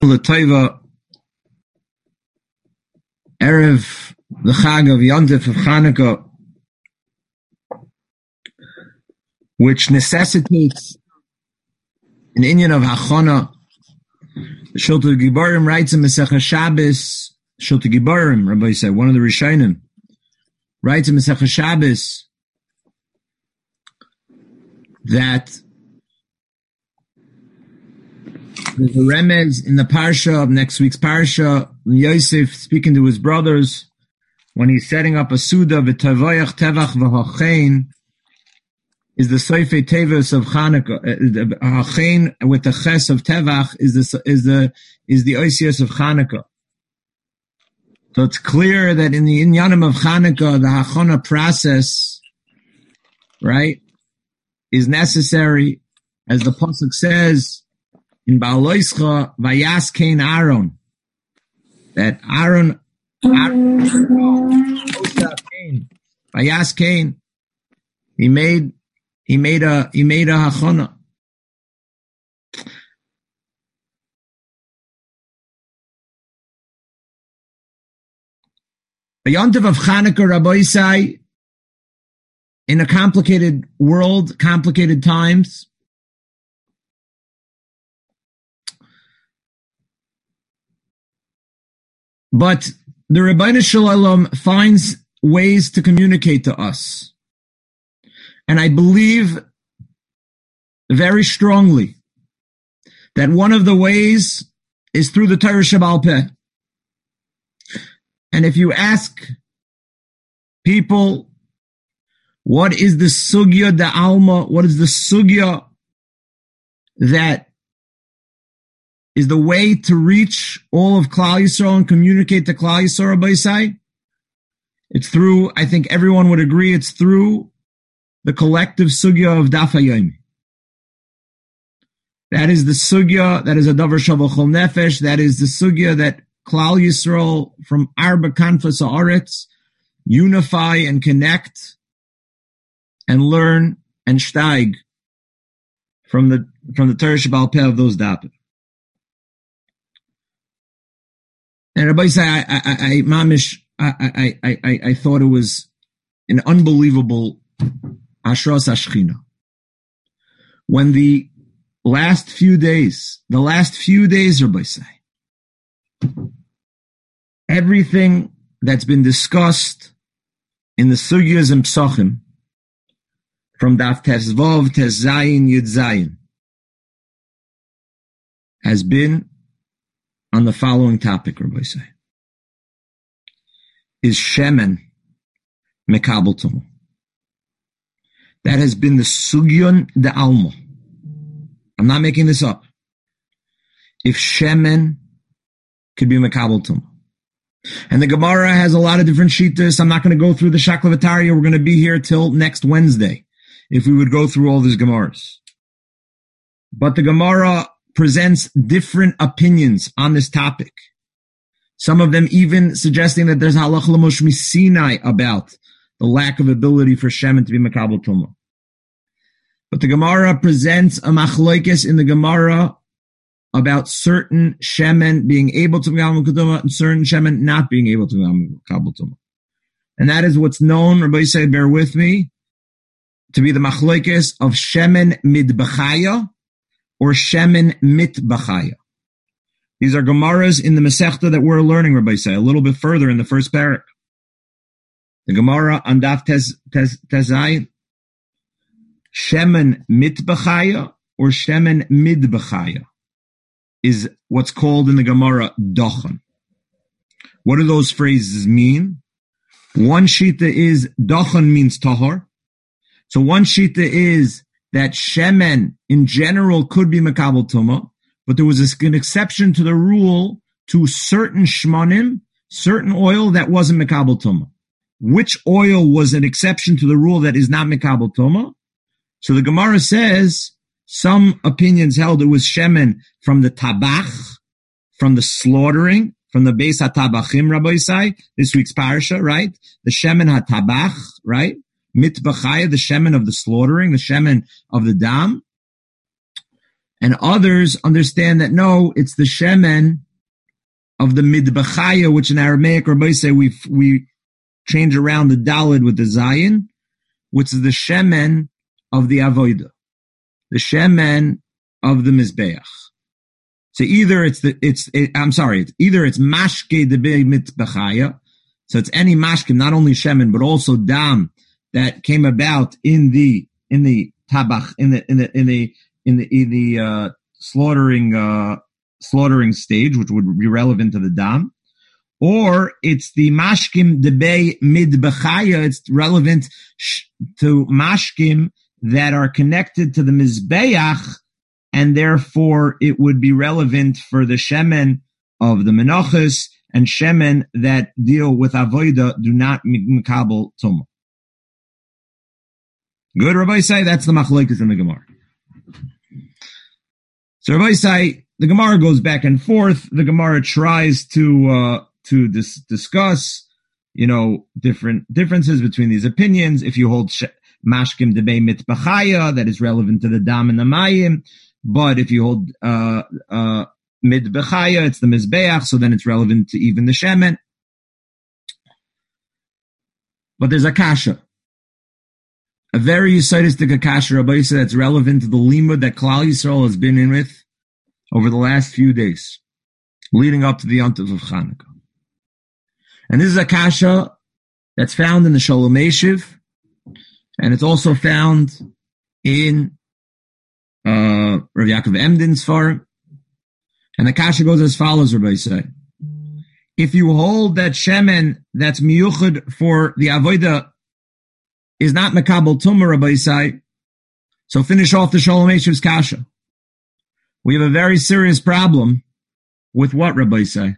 L'Tova, Erev, the Chag of Yontif of Chanukah, which necessitates an inyan of Hachana. Shulta Gibarim writes in Masechah Shabbos, Shulta Gibarim, Rabbi said, one of the Rishonim, writes in Masechah Shabbos that there's a remez in the parsha of next week's parsha, Yosef speaking to his brothers when he's setting up a suda, v'tavayach tevach v'hachein, is the Seifei Tevis of Chanukah. Hachein with the ches of tevach is the Oisius of Chanukah. So it's clear that in the inyanim of Chanukah, the hachana process, right, is necessary, as the pasuk says in Ba'aloischa, Vayas Kain Aaron, that Aaron Vayas Kain, he made a hachana. The Yontif of Chanukah, Rabbi Isai, in a complicated world, complicated times, but the Rebbeinu Shalom finds ways to communicate to us. And I believe very strongly that one of the ways is through the Torah Sheba'al Peh. And if you ask people, what is the sugya da alma, what is the sugya that is the way to reach all of Klal Yisrael and communicate to Klal Yisrael by side? It's through, I think everyone would agree, it's through the collective sugya of Daf HaYomi. That is the sugya, that is a davar shel chol nefesh, that is the sugya that Klal Yisrael from Arba Kanfas Haaretz unify and connect and learn and steig from the Torah Sheba'al Peh of those dapim. And Rabbi say, I thought it was an unbelievable Ashras Ashchina. When the last few days, Rabbi say, everything that's been discussed in the Sugyas and Psachim, from Daf Tes Vav, Tes Zayin, Yud Zayin, has been on the following topic, Rabbi say. Is Shemen Mekabel Tumah. That has been the Sugyon de Alma. I'm not making this up. If Shemen could be Mekabel Tumah. And the Gemara has a lot of different shittas. I'm not going to go through the Shaklavataria. We're going to be here till next Wednesday, if we would go through all these Gemaras. But the Gemara presents different opinions on this topic. Some of them even suggesting that there's halach l'mosh misinai about the lack of ability for Shemen to be Mekabel Tumah. But the Gemara presents a machlokes in the Gemara about certain Shemen being able to be Mekabel Tumah and certain Shemen not being able to be Mekabel Tumah. And that is what's known, Rabbi said, bear with me, to be the machlokes of Shemen midbachaya or Shemen mitbachaya. These are Gemaras in the Masechta that we're learning, Rabbi say, a little bit further in the first parak. The Gemara on Daf Tezayin, Shemen mitbachaya or Shemen midbachaya is what's called in the Gemara Dochan. What do those phrases mean? One shita is Dochan means tahor. So one shita is that Shemen in general could be Mekabel Tumah, but there was an exception to the rule to certain shmanim, certain oil that wasn't Mekabel Tumah. Which oil was an exception to the rule that is not Mekabel Tumah? So the Gemara says some opinions held it was Shemen from the tabach, from the slaughtering, from the Beis HaTabachim, Rabbi Isai, this week's parasha, right? The Shemen HaTabach, right? Mitbachaya, the Shemen of the slaughtering, the Shemen of the dam. And others understand that no, it's the shemen of the midbechaya, which in Aramaic, Rabbi say we change around the dalid with the zayin, which is the shemen of the avodah, the shemen of the mizbeach. So either it's mashke de mitbechaya, so it's any mashkim, not only shemen but also dam that came about in the tabach in the slaughtering stage, which would be relevant to the dam, or it's the mashkim debei midbechaya. It's relevant to mashkim that are connected to the mizbeach, and therefore it would be relevant for the shemen of the menachos, and shemen that deal with avodah do not mikabel tumah. Good, Rabbi say that's the machlokes in the Gemara. So Rabbi say the Gemara goes back and forth. The Gemara tries to discuss, different differences between these opinions. If you hold mashkim debei mitbachaya, that is relevant to the dam and the mayim. But if you hold midbechaya, it's the mizbeach, so then it's relevant to even the shemen. But there's a kasha, a very yesodistic kasha, Rabbi said, that's relevant to the limud that Klal Yisrael has been in with over the last few days, leading up to the Yontif of Chanukah. And this is a kasha that's found in the Shalom Eshiv, and it's also found in Rav Yaakov Emden's Sfarim. And the kasha goes as follows, Rabbi say. If you hold that shemen that's miyuchad for the avodah is not mekabel tumah, Rabbi say, so finish off the Shalom Eshiv's kasha. We have a very serious problem with what, Rabbi say?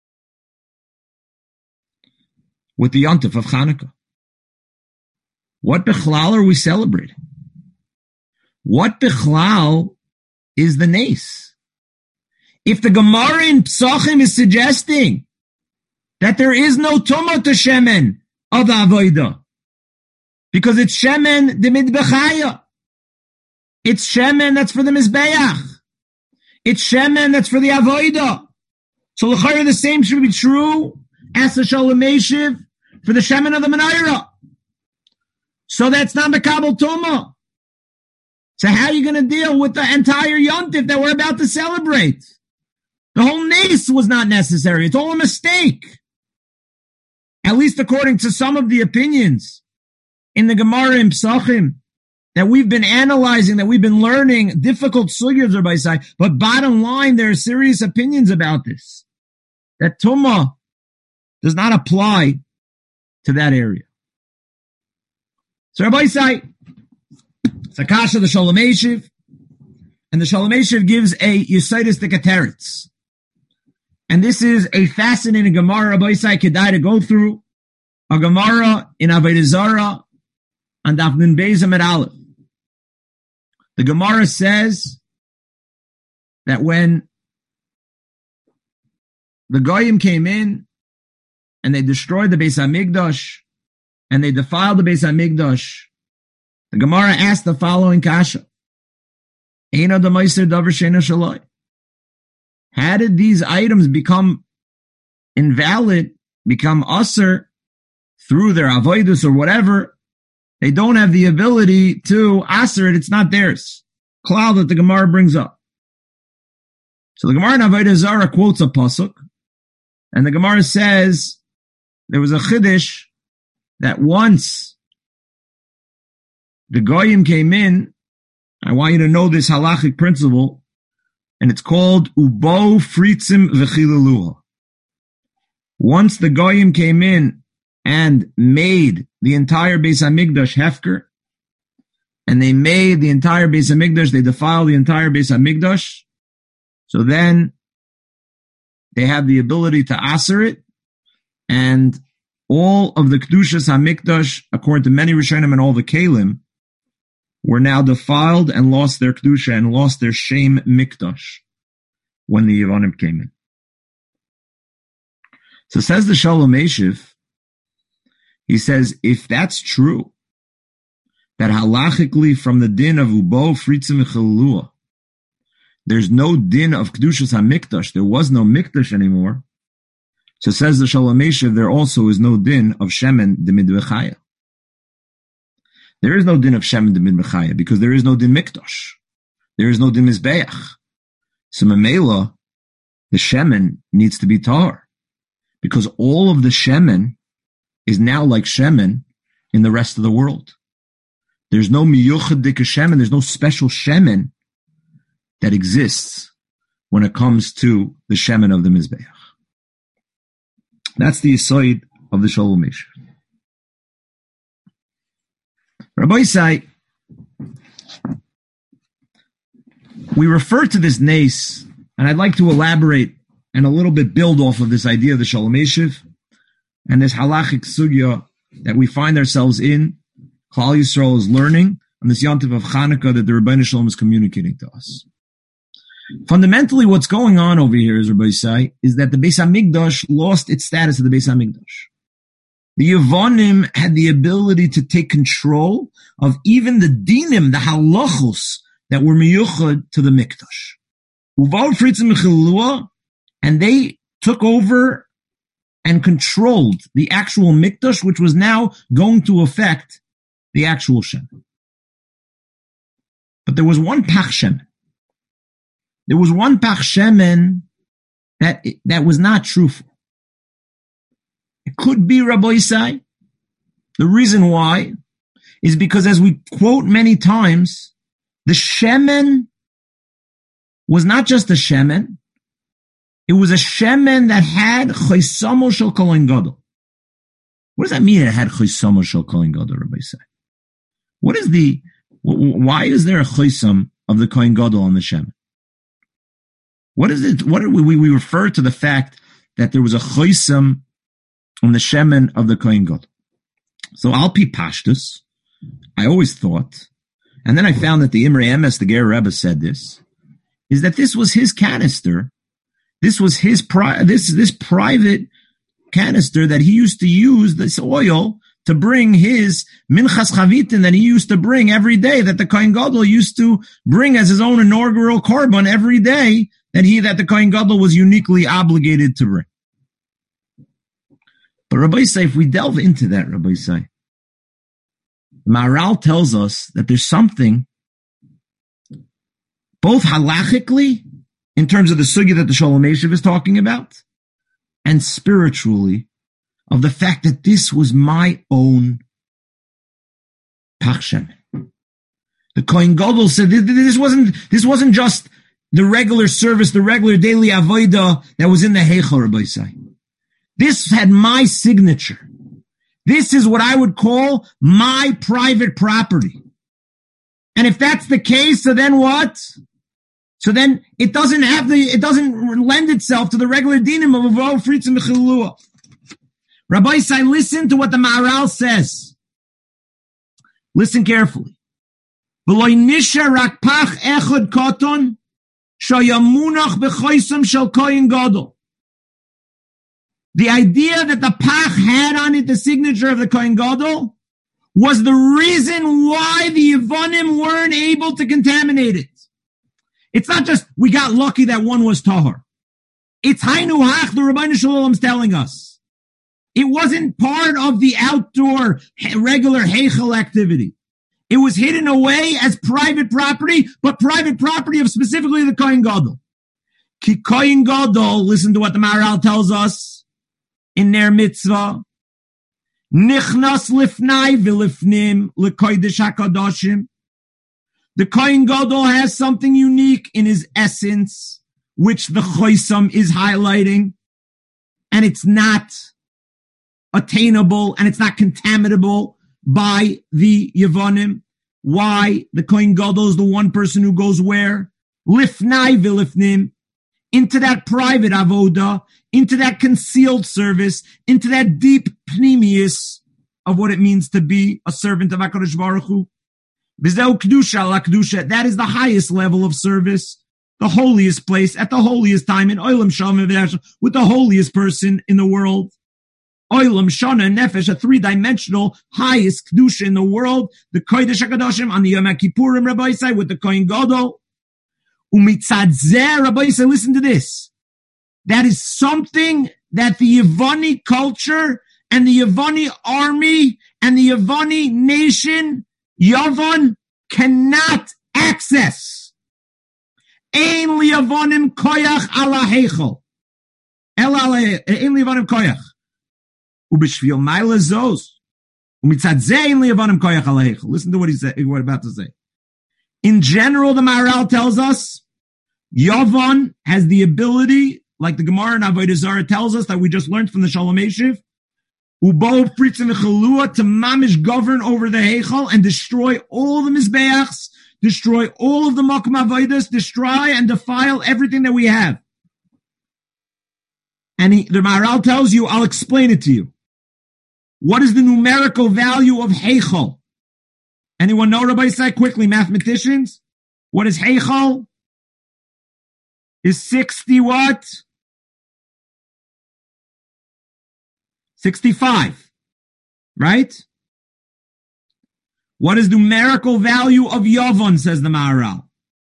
With the Yontif of Chanukah. What bechlal are we celebrating? What bechlal is the nace? If the Gemara in Psachim is suggesting that there is no tumah to shemen of the avodah, because it's shemen de midbechaya, it's shemen that's for the mizbeach, it's shemen that's for the avodah. So l'chayr the same should be true as the Shalom Eshiv for the shemen of the menorah. So that's not mekabel tumah. So how are you going to deal with the entire yontif that we're about to celebrate? The whole nace was not necessary. It's all a mistake. At least according to some of the opinions in the Gemara in Psachim that we've been analyzing, that we've been learning, difficult sugyas or by side. But bottom line, there are serious opinions about this. That tumah does not apply to that area. So Rabbi say, it's a kasha the Shalom Eshiv, and the Shalom Eshiv gives a yesodistic teretz. And this is a fascinating Gemara, Rabbi Say, kedai to go through, a Gemara in Avodah Zarah, on Daf Nun Beis Amud Aleph. The Gemara says that when the Goyim came in, and they destroyed the Beis HaMikdash, and they defiled the Beis HaMikdash, the Gemara asked the following kasha. Eina d'maiser davar she'eino shaloi. How did these items become invalid, become usher, through their avoidus or whatever? They don't have the ability to usher it. It's not theirs. Klal that the Gemara brings up. So the Gemara in Avodah Zarah quotes a pasuk, and the Gemara says there was a chiddush that once the Goyim came in, I want you to know this halachic principle, and it's called Ubo Fritzim V'chilaluha. Once the Goyim came in and made the entire Beis HaMikdash hefker, and they made the entire Beis HaMikdash, they defiled the entire Beis HaMikdash, so then they have the ability to aser it, and all of the Kedushas HaMikdash, according to many Rishonim and all the Kalim, were now defiled and lost their Kedusha and lost their Shem Mikdash when the Yevonim came in. So says the Shalom Eshiv, he says, if that's true, that halachically from the din of Ubo Fritzim Echelua, there's no din of Kedushas HaMikdash. There was no Mikdash anymore. So says the Shalom Eshev, there also is no din of Shemen Demid Bechaya. There is no din of Shemen Demid Bechaya because there is no din Mikdash. There is no din Mizbeach. So Mamela, the Shemen needs to be Tahor because all of the Shemen is now like Shemen in the rest of the world. There's no Miyuchad Dika Shemen, there's no special Shemen that exists when it comes to the Shemen of the Mizbeach. That's the Yisoid of the Shalom Eshev. Rabbi Isai, we refer to this nace, and I'd like to elaborate and a little bit build off of this idea of the Shalom Eshev and this halachic sugya that we find ourselves in. Klal Yisrael is learning on this Yom Tov of Chanukah that the Rebbeinu Shalom is communicating to us. Fundamentally, what's going on over here, as Rabbi Isai, is that the Beis HaMikdash lost its status of the Beis HaMikdash. The Yevonim had the ability to take control of even the dinim, the halachos, that were miyuchad to the Mikdash. And they took over and controlled the actual Mikdash, which was now going to affect the actual Shem. But there was one Pach Shemen. There was one Pach Shemen that was not truthful. It could be Rabbi Isai. The reason why is because, as we quote many times, the Shemen was not just a Shemen. It was a Shemen that had Choisamo Shel Kohen Gadol. What does that mean? It had Choisamo Shel Kohen Gadol, Rabbi Isai. Why is there a Choisam of the Kohen Gadol on the Shemen? What is it? What are we refer to the fact that there was a Choisam on the Shemen of the Kohen Gadol. So Alpi Pashtus, I always thought, and then I found that the Imre Emes, the Ger Rebbe, said this, is that this was his canister. This was his this private canister that he used to use this oil to bring his Minchas Chavitin that he used to bring every day, that the Kohen Gadol used to bring as his own inaugural korban every day, that the Kohen Gadol was uniquely obligated to bring. But Rabbi Isai, if we delve into that, Rabbi Isai, Maharal tells us that there's something, both halachically, in terms of the sugya that the Shalom Eshev is talking about, and spiritually, of the fact that this was my own Pach Shemen. The Kohen Gadol said this wasn't just the regular service, the regular daily avodah that was in the Heichal, Rabbi Isai. This had my signature. This is what I would call my private property. And if that's the case, so then what? So then it doesn't lend itself to the regular dinim of Avo, Fritz, and Mechilua. Rabbi Isai, listen to what the Maharal says. Listen carefully. V'loi nisha rak pach echad koton shayamunach b'choisam shel kohen gadol. The idea that the Pach had on it the signature of the Kohen Gadol was the reason why the Yevonim weren't able to contaminate it. It's not just we got lucky that one was Tahor. It's Hainu Hach, the Rebbeinu Shalom is telling us. It wasn't part of the outdoor regular Heichel activity. It was hidden away as private property, but private property of specifically the Kohen Gadol. Ki Kohen Gadol, listen to what the Maharal tells us, in their mitzvah, nichnas lifnai v'lifnim l'kodesh hakadoshim. The Kohen Gadol has something unique in his essence, which the Choisam is highlighting, and it's not attainable and it's not contaminable by the Yevonim. Why? The Kohen Gadol is the one person who goes where? Lifnai v'lifnim, into that private avoda, into that concealed service, into that deep pnimius of what it means to be a servant of HaKadosh Baruch Hu. V'zeu kedusha la kedusha. That is the highest level of service, the holiest place, at the holiest time, in Olam Shama, with the holiest person in the world. Olam, Shana, and Nefesh, a three-dimensional highest kedusha in the world. The Kodesh HaKadoshim on the Yom HaKippurim, Rabbi Isai, with the Kohen Gadol. Umitzadzeh, Rabbi Yisrael, listen to this. That is something that the Yevani culture and the Yevani army and the Yevani nation, Yavan, cannot access. Ein liyavonim koyach ala heichel. Ein liyavonim koyach. Ubishvil maila zos. Umitzadzeh ein liyavonim koyach ala heichel. Listen to what he's about to say. In general, the Maharal tells us, Yavan has the ability, like the Gemara in Avodah Zarah tells us that we just learned from the Shalom Eshiv, Ubo Fritzim Chalua, to mamish govern over the Heichal and destroy all the Mizbeachs, destroy all of the Makom Avodas, destroy and defile everything that we have. And the Maharal tells you, I'll explain it to you. What is the numerical value of Heichal? Anyone know, Rabbi Isai? Quickly, mathematicians. What is Heichal? Is 60 what? 65. Right? What is the numerical value of Yavan, says the Maharal?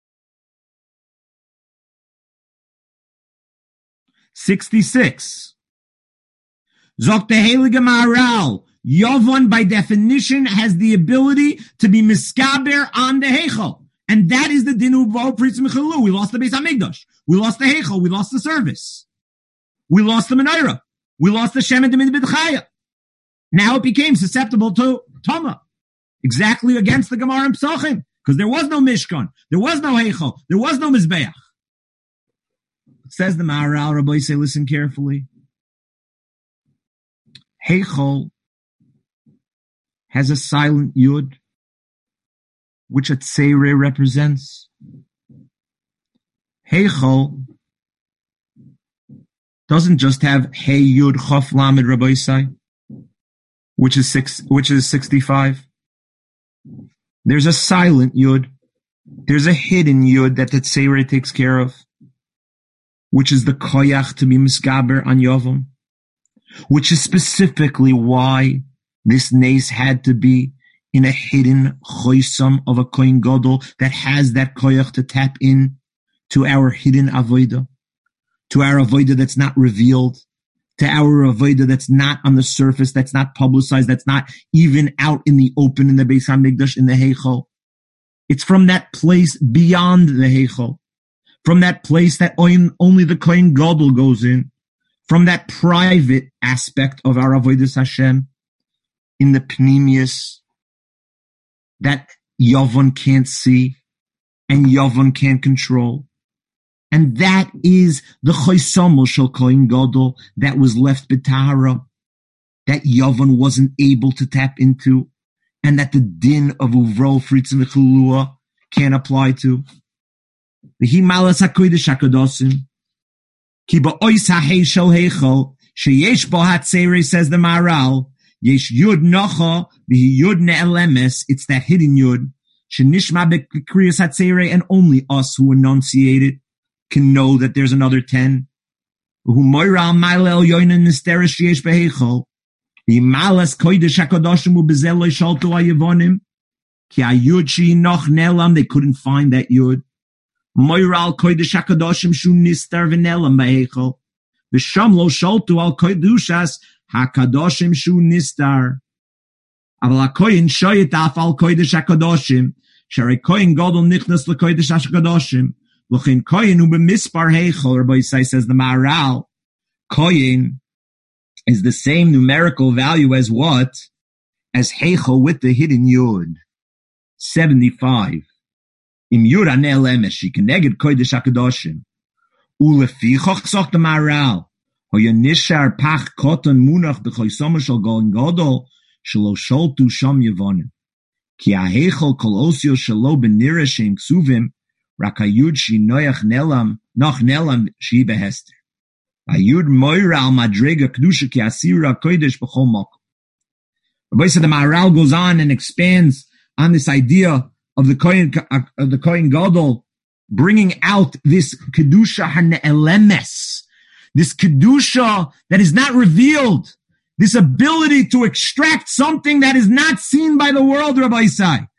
66. Zok the Heilige Maharal. Yavan, by definition, has the ability to be miskaber on the Heichal. And that is the dinu vo pritzim chalu. We lost the Beis Hamikdash. We lost the Heichal. We lost the service. We lost the Menorah. We lost the Shem and the B'chaya. Now it became susceptible to Tama. Exactly against the Gemara and Psachim. Because there was no Mishkan. There was no Heichal. There was no Mizbeach. Says the Maharal, Rabbi say, listen carefully. Heichal has a silent yud, which a tseireh represents. Heichal doesn't just have hey yud chaf lamed Rabbi Yisai, which is 65. There's a silent yud. There's a hidden yud that the tseireh takes care of, which is the koyach to be miskaber on Yavam, which is specifically why this nace had to be in a hidden choisam of a kohen gadol that has that koyach to tap in to our hidden avodah, to our avodah that's not revealed, to our avodah that's not on the surface, that's not publicized, that's not even out in the open in the Beis Hamikdash, in the Heichal. It's from that place beyond the Heichal, from that place that only the kohen gadol goes in, from that private aspect of our avodas Hashem, in the pnimius that Yavan can't see and Yavan can't control. And that is the choisamo shel kohen gadol that was left b'tahara, that Yavan wasn't able to tap into, and that the din of uvro fritzim v'chulua can't apply to. V'hi malas hakodesh hakadosim ki ba'ois ha'hei shel heichal sheyesh bo hatzerei, says the Maharal. Yesh yud nocha v'hi yud ne'elemes. It's that hidden yud. Shenishma b'kriyas hatzerei, and only us who enunciate it can know that there's another 10. Who moira ma'ilel yoinen misteres sheyesh beheichal. V'himalas kodesh hakadoshim u'bezel lo yishaltu ha'yevonim. Ki ha'yud she'i noch ne'elam. They couldn't find that yud. Moira al kodesh hakadoshim shu nistar v'ne'elam beheichal. V'sham lo shaltu al kodesh hakadoshim shu nistar. Aval hakoyin shoyet af al kodesh hakadoshim. Sharei koyin gadol nichnas lekodesh hakadoshim. L'chein koyin hu b'mispar heichal. Rabbi Yisai, says the Maharal, koyin is the same numerical value as what? As heichal with the hidden yud. 75. Im yud anel emesh shikeneged kodesh hakadoshim. Ulefichach, sagt the Maharal, hoya nishar pach koton munach b'choisama shel kohen gadol shelo sholtu sham yevonim. Ki ha'heichal kol osio shelo b'nira shem ksuvim rak hayud shi noyach nelam noch nelam shi behester. Hayud moira al madrega kedusha ki asira kodesh b'chol makom. Rabbi said the Maharal goes on and expands on this idea of the kohen gadol bringing out this kedusha hane'elemes, this kedusha that is not revealed, this ability to extract something that is not seen by the world, Rabbi Isai.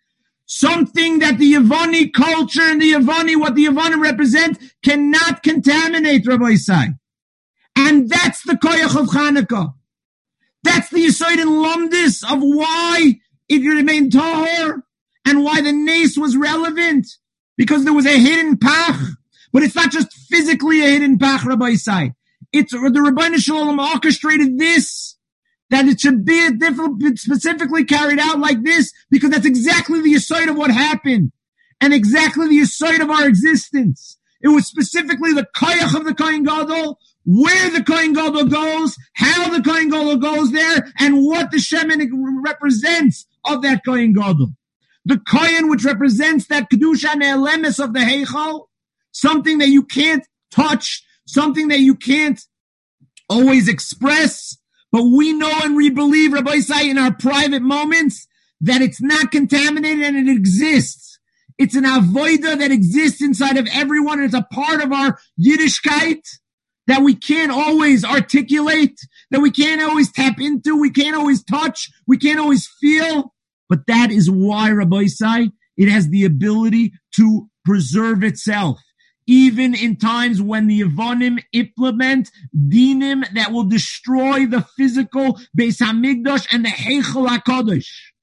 Something that the Yevani culture and the Yevani, what the Yevani represent, cannot contaminate, Rabbi Isai. And that's the koyach of Chanukah. That's the Yesod and Lumdis of why it remained tahor and why the nace was relevant. Because there was a hidden pach. But it's not just physically a hidden pach, Rabbi Isai. It's the Rebbeinu Shalom orchestrated this, that it should be specifically carried out like this, because that's exactly the Yesod of what happened, and exactly the Yesod of our existence. It was specifically the koyach of the Kohen Gadol, where the Kohen Gadol goes, how the Kohen Gadol goes there, and what the Shemen represents of that Kohen Gadol. The Kohen, which represents that Kedusha Ne'elemes of the Heichal, something that you can't touch, something that you can't always express, but we know and we believe, Rabbi Isai, in our private moments, that it's not contaminated and it exists. It's an avoida that exists inside of everyone, and it's a part of our Yiddishkeit that we can't always articulate, that we can't always tap into, we can't always touch, we can't always feel. But that is why, Rabbi Isai, it has the ability to preserve itself. Even in times when the Yevonim implement dinim that will destroy the physical Beis Hamikdash and the Heichal HaKadosh.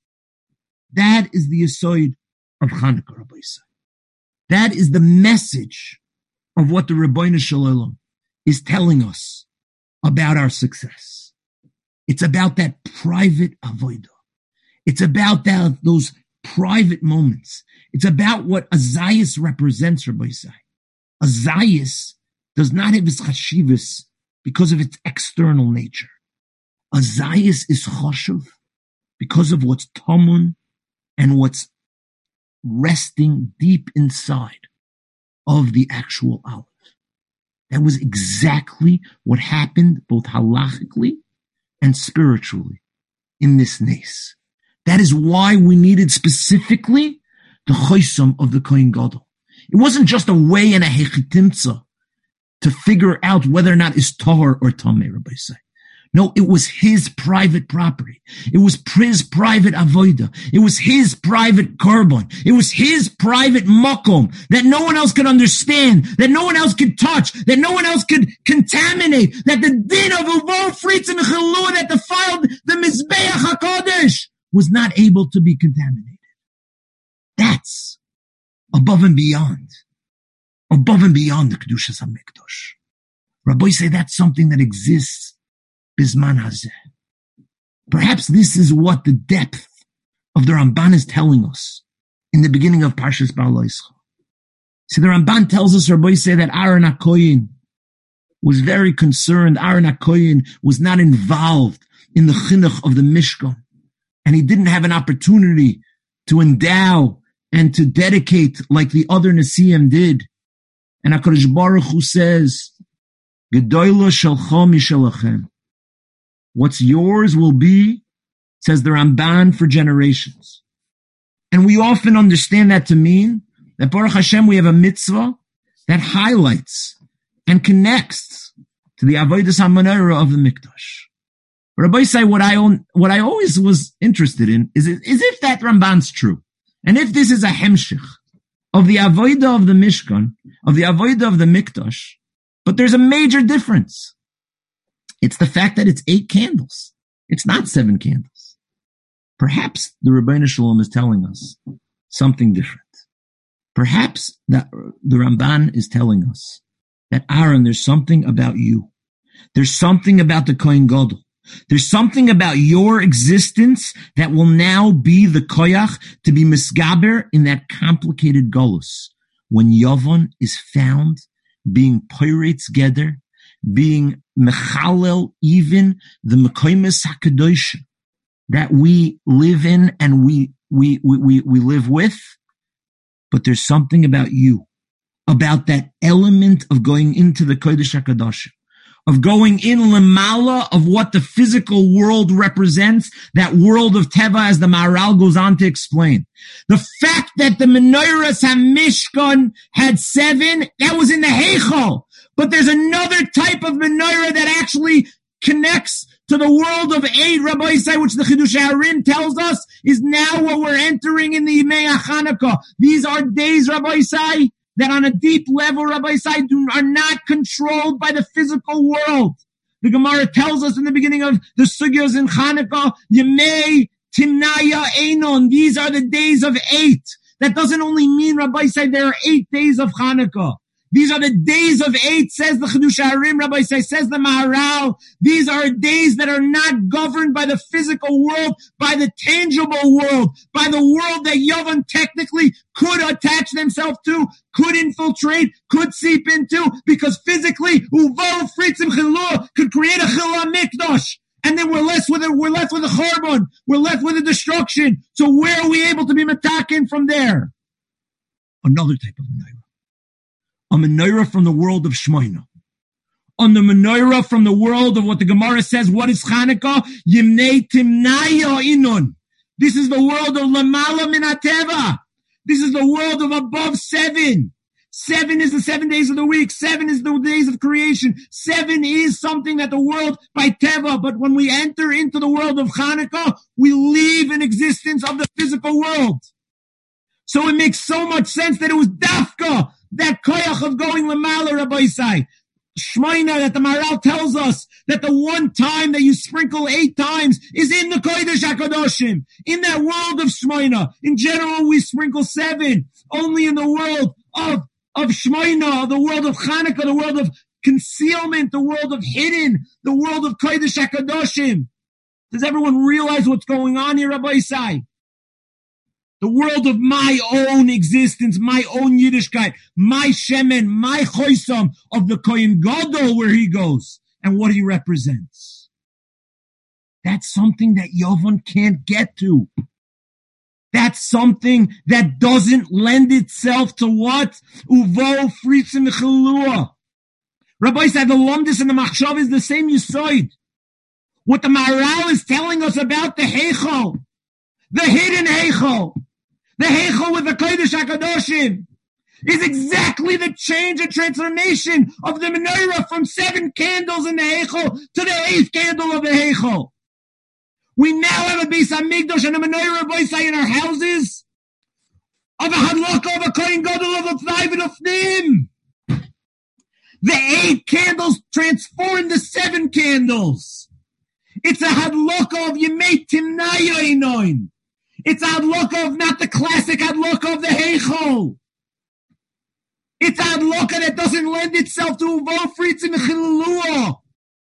That is the Yesod of Chanukah, Rabbi Isai. That is the message of what the Rebbeinu Shalom is telling us about our success. It's about that private avodah. It's about those private moments. It's about what Azayas represents, Rabbi Isai. Azayas does not have its chashivas because of its external nature. Azayas is chashuv because of what's tamun and what's resting deep inside of the actual Aleph. That was exactly what happened both halachically and spiritually in this nace. That is why we needed specifically the choisam of the Kohen Gadol. It wasn't just a way and a hechitimtza to figure out whether or not it's tahor or tameh, Rabbi say. No, it was his private property. It was his private avodah. It was his private korban. It was his private makom that no one else could understand, that no one else could touch, that no one else could contaminate, that the din of Uvo Fritz and Chalua that defiled the Mizbeach HaKodesh was not able to be contaminated. That's above and beyond the Kedushas HaMikdash. Rabbi say that's something that exists Bisman Hazeh. Perhaps this is what the depth of the Ramban is telling us in the beginning of Parshas Ba'al Yisrael. See, the Ramban tells us, Rabbi say, that Aaron HaKoyin was very concerned. Aaron HaKoyin was not involved in the chinuch of the Mishkan, and he didn't have an opportunity to endow and to dedicate like the other Nesiim did. And HaKadosh Baruch Hu says, Gedoyla shalcha mishalachem. What's yours will be, says the Ramban, for generations. And we often understand that to mean that Baruch Hashem, we have a mitzvah that highlights and connects to the Avodas HaMenorah of the Mikdash. Rabbi say, what I always was interested in is if that Ramban's true. And if this is a hemshich of the Avodah of the Mishkan, of the Avodah of the Mikdash, but there's a major difference. It's the fact that it's 8 candles. It's not 7 candles. Perhaps the Rebbeinu Shalom is telling us something different. Perhaps that the Ramban is telling us that, Aaron, there's something about you. There's something about the Kohen Gadol. There's something about your existence that will now be the koyach to be misgaber in that complicated golus. When Yavon is found being pirates together, being mechalel, even the mekoymes hakadosh that we live in and we live with. But there's something about you, about that element of going into the Kodesh HaKadosh, of going in lemala of what the physical world represents, that world of Teva, as the Maharal goes on to explain. The fact that the Menorahs HaMishkan had 7, that was in the Heichal. But there's another type of menorah that actually connects to the world of 8, Rabbi Isai, which the Chidush HaRim tells us is now what we're entering in the Yimei HaChanukah. These are days, Rabbi Isai, that on a deep level, Rabbi Isai, are not controlled by the physical world. The Gemara tells us in the beginning of the Sugyos in Chanukah, Yemei Timnaya Einon. These are the days of 8. That doesn't only mean, Rabbi Isai, there are 8 days of Chanukah. These are the days of 8, says the Chidush HaRim, Rabbi Isai, says the Maharal. These are days that are not governed by the physical world, by the tangible world, by the world that Yavon technically could attach themselves to, could infiltrate, could seep into, because physically, Uvo Fritzim Chilua could create a Chila Mikdosh. And then we're left with a Chorban. We're left with a destruction. So where are we able to be metakin from there? Another type of menorah. A menorah from the world of Shmoina. On the menorah from the world of what the Gemara says, what is Chanukah? Yimnei Timnaya Inun. This is the world of Lamala Min HaTeva. This is the world of above 7. 7 is the 7 days of the week. 7 is the days of creation. 7 is something that the world by Teva. But when we enter into the world of Chanukah, we leave an existence of the physical world. So it makes so much sense that it was Dafka, that koyach of going lamala, Rabbi Isai. Shmoina, that the Maharal tells us that the one time that you sprinkle 8 times is in the Kodesh HaKadoshim. In that world of Shmoina. In general, we sprinkle 7. Only in the world of Shmoina, the world of Chanukah, the world of concealment, the world of hidden, the world of Kodesh HaKadoshim. Does everyone realize what's going on here, Rabbi Isai? The world of my own existence, my own Yiddishkeit, my Shemen, my Choisam, of the Kohen Gadol, where he goes, and what he represents. That's something that Yavon can't get to. That's something that doesn't lend itself to what? Uvo Fritzim Chelua. Rabbi said the Lomdus and the Machshav is the same Yisoid. What the Maharal is telling us about the Heichal, the hidden Heichal, the Heichal with the Kodesh HaKadoshim, is exactly the change and transformation of the menorah from 7 candles in the Heichal to the 8th candle of the Heichal. We now have a Beis HaMikdash and a menorah Boisai in our houses of a Hadlaka, of a Kohen Gadol, of a Fnai V'Nofnim. The 8 candles transform the 7 candles. It's a Hadlaka of Yemei Timnaya Einoin. It's a Hadlaka of not the classic Hadlaka of the Heichal. It's a Hadlaka that doesn't lend itself to Uvo Fritzim Chilua.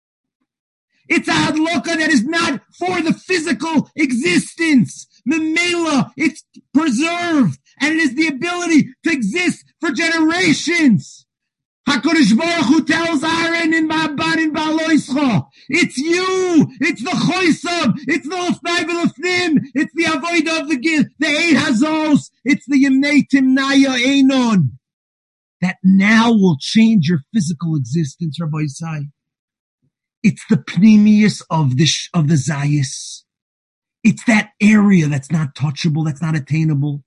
It's a Hadlaka that is not for the physical existence. Memela, it's preserved, and it is the ability to exist for generations. HaKadosh Baruch Hu tells Aaron in Ba'abarin Ba'aloischa, it's you, it's the Choisam, it's the Lefnai V'Lefnim, it's the Avodah of the 8 Hazos, it's the Yemnei Timnaya Einon. That now will change your physical existence, Rabbi Isai. It's the pneumius of the Zayis. It's that area that's not touchable, that's not attainable.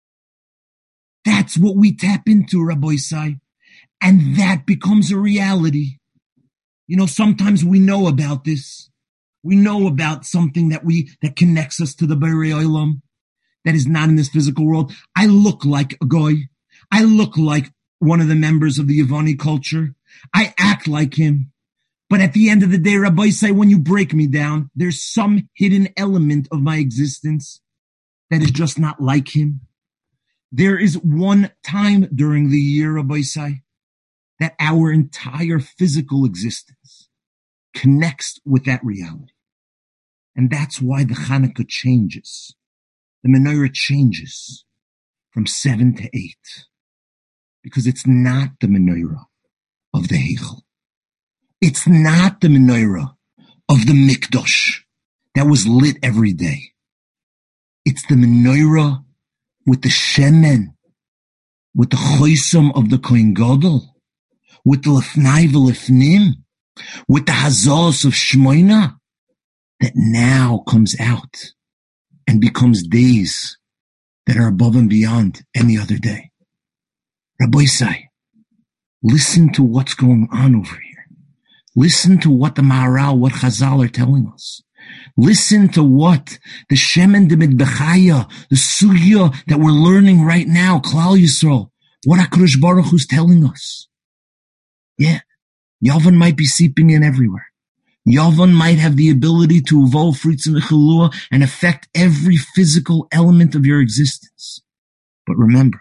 That's what we tap into, Rabbi Isai. And that becomes a reality. You know, sometimes we know about this. We know about something that connects us to the Borei Olam that is not in this physical world. I look like a goy. I look like one of the members of the Yavani culture. I act like him. But at the end of the day, Rabbi say, when you break me down, there's some hidden element of my existence that is just not like him. There is one time during the year, Rabbi say, that our entire physical existence connects with that reality. And that's why the Chanukah changes. The menorah changes from 7 to 8. Because it's not the menorah of the Heichal. It's not the menorah of the Mikdosh that was lit every day. It's the menorah with the Shemen, with the Choisam of the Kohen Gadol, with the Lefnai V'Lefnim, with the Hazos of Shmoina, that now comes out and becomes days that are above and beyond any other day. Rabbi Isai, listen to what's going on over here. Listen to what the Maharal, what Chazal are telling us. Listen to what the Shemen de Midbechaya, the Sugya that we're learning right now, Klal Yisrael, what HaKadosh Baruch Hu's telling us. Yeah, Yavan might be seeping in everywhere. Yavan might have the ability to evolve fruits in the Chalua and affect every physical element of your existence. But remember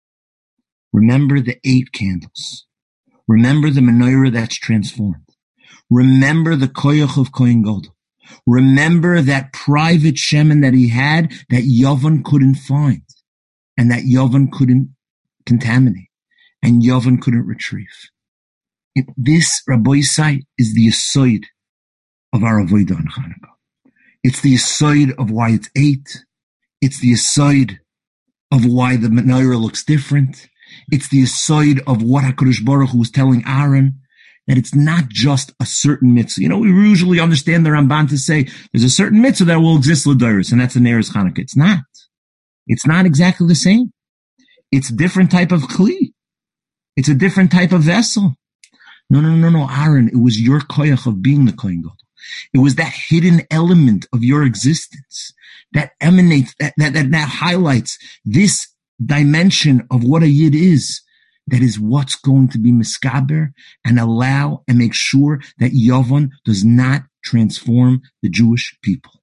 the 8 candles. Remember the menorah that's transformed. Remember the koyach of Kohen Gadol. Remember that private shemen that he had that Yavan couldn't find and that Yavan couldn't contaminate and Yavan couldn't retrieve. This, Rabbi Yisai, is the yesod of our avodah on Chanukah. It's the yesod of why it's 8. It's the yesod of why the menorah looks different. It's the yesod of what HaKadosh Baruch Hu was telling Aaron, that it's not just a certain mitzvah. You know, we usually understand the Ramban to say there's a certain mitzvah that will exist l'dayros, and that's the Neres Chanukah. It's not. It's not exactly the same. It's a different type of kli. It's a different type of vessel. No, Aaron, it was your koyach of being the Kohen Gadol. It was that hidden element of your existence that emanates, that highlights this dimension of what a yid is. That is what's going to be miskaber and allow and make sure that Yavan does not transform the Jewish people.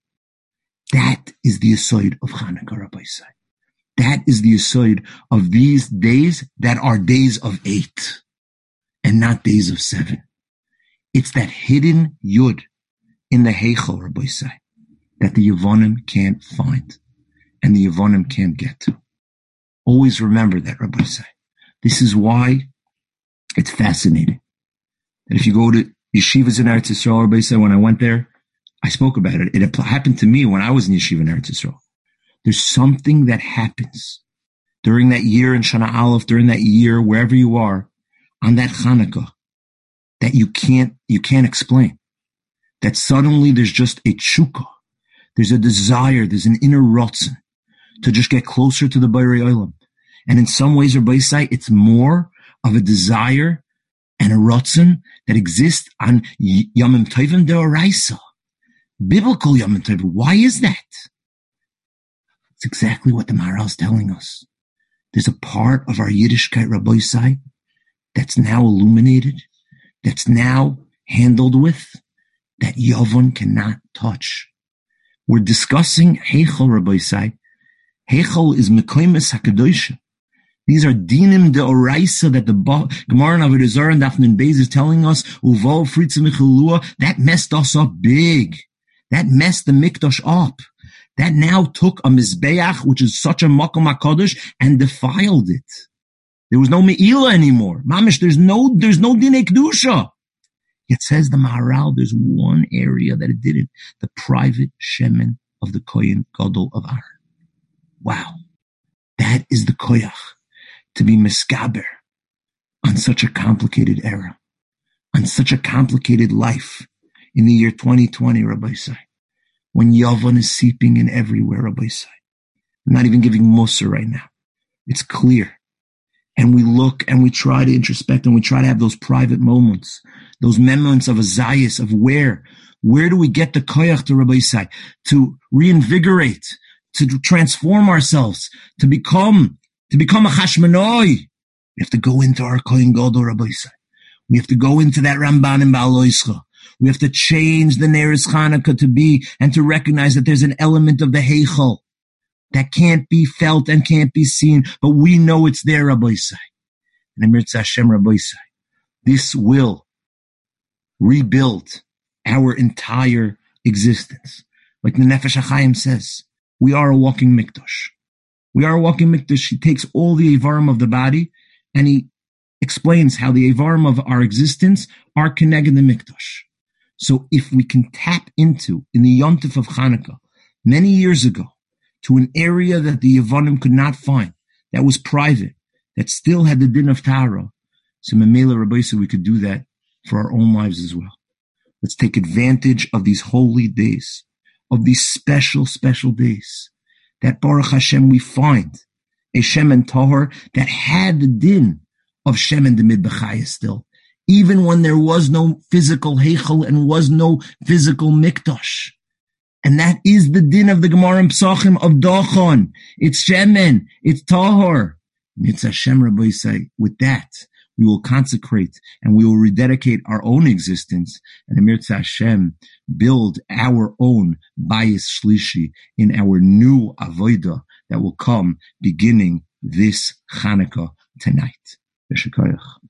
That is the yesod of Chanukah, Rabbi Yisai. That is the yesod of these days that are days of 8 and not days of 7. It's that hidden yud in the Heichal, Rabbi Yisai, that the Yavanim can't find and the Yavanim can't get to. Always remember that, Rabbi Yisai. This is why it's fascinating. And if you go to yeshivas in Eretz Yisrael, Rabbi Yisai, when I went there, I spoke about it. It happened to me when I was in yeshiva in Eretz Yisrael. There's something that happens during that year in Shana Aleph, during that year, wherever you are, on that Chanukah, that you can't explain. That suddenly there's just a tshuka. There's a desire, there's an inner rotzen to just get closer to the Borei Olam. And in some ways, Rabbi Yisai, it's more of a desire and a rotzen that exists on Yomim Tovim Deoraisa. Biblical Yomim Tovim. Why is that? It's exactly what the Maharal is telling us. There's a part of our Yiddishkeit, Rabbi Yisai, that's now illuminated, that's now handled with, that Yavan cannot touch. We're discussing Heichal, Rabbi Yisai. Heichal is Mekoimes HaKadoshim. These are dinim de oraisa that the Gemara in Avodah Zarah and Daf Nun Beis is telling us, Uvo Fritz Michalua, that messed us up big. That messed the Mikdash up. That now took a Mizbeach, which is such a Makom HaKadosh, and defiled it. There was no Me'ila anymore. Mamish, there's no Dinei Kedusha. It says the Maharal, there's one area that it didn't. The private shemen of the Kohen Gadol of Aaron. Wow. That is the koyach. To be miskaber on such a complicated era, on such a complicated life in the year 2020, Rabbi Yisai, when Yavan is seeping in everywhere, Rabbi Yisai. I'm not even giving Musar right now. It's clear. And we look and we try to introspect and we try to have those private moments, those moments of azayis, of where do we get the koyach to Rabbi Yisai, to reinvigorate, to transform ourselves, to become a chashmanoi. We have to go into our Kohen Gadol, Rabbi Yisai. We have to go into that Ramban and Baal Oischa. We have to change the Neres Chanukah to be and to recognize that there's an element of the Heichal that can't be felt and can't be seen, but we know it's there, Rabbi Yisai. And Emirtz Hashem, Rabbi Yisai, this will rebuild our entire existence. Like the Nefesh HaChaim says, we are a walking mikdash. We are a walking mikdash. He takes all the Avarim of the body and he explains how the Avarim of our existence are connected to the mikdash. So if we can tap into, in the Yontif of Chanukah, many years ago, to an area that the Yavanim could not find, that was private, that still had the din of Tara, so Memela Rabbi said we could do that for our own lives as well. Let's take advantage of these holy days, of these special, special days, that Baruch Hashem we find a Shemen Tahor that had the din of Shemen de Midbechaya still. even when there was no physical Heichel and was no physical Mikdash. And that is the din of the Gemara in Psachim of Dochon. It's Shemen. It's Tahor. Mitzvah Hashem, Rabbi say, with that, we will consecrate and we will rededicate our own existence and Mitzvah Hashem build our own Bayis Shlishi in our new Avodah that will come beginning this Chanukah tonight. Yeshakayach.